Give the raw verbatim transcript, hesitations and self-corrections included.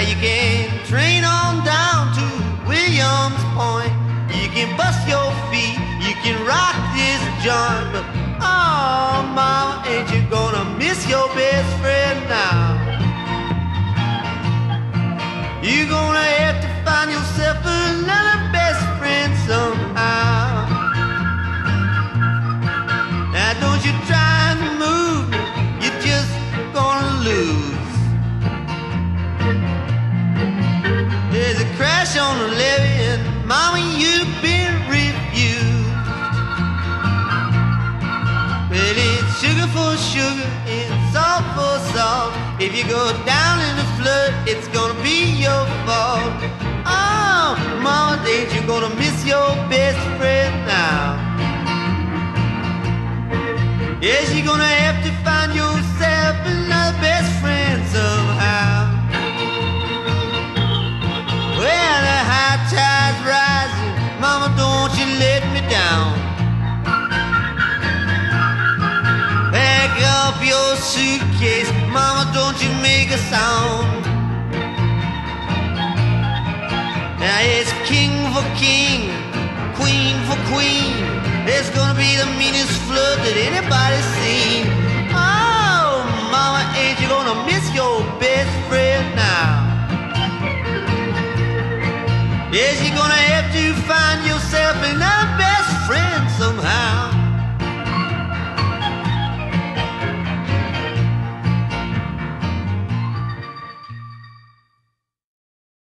you can train on down to Williams Point. You can bust your feet, you can rock this joint, but oh, mama, ain't you gonna miss your best friend now? You're gonna have to find yourself another best friend somehow. Now don't you try and move, you're just gonna lose. There's a crash on the levee and mama, you've been refused. Well, it's sugar for sugar, it's salt for salt. If you go down in the flood, it's gonna be your fault. Oh, mama, ain't you gonna miss your best friend now? Yes, you're gonna have to find yourself another best friend somehow. Well, the high tide's rising, mama, don't you let me down. Pack up your suitcase, mama, don't you make a sound. Now it's king for king, queen for queen. There's gonna be the meanest flood that anybody's seen.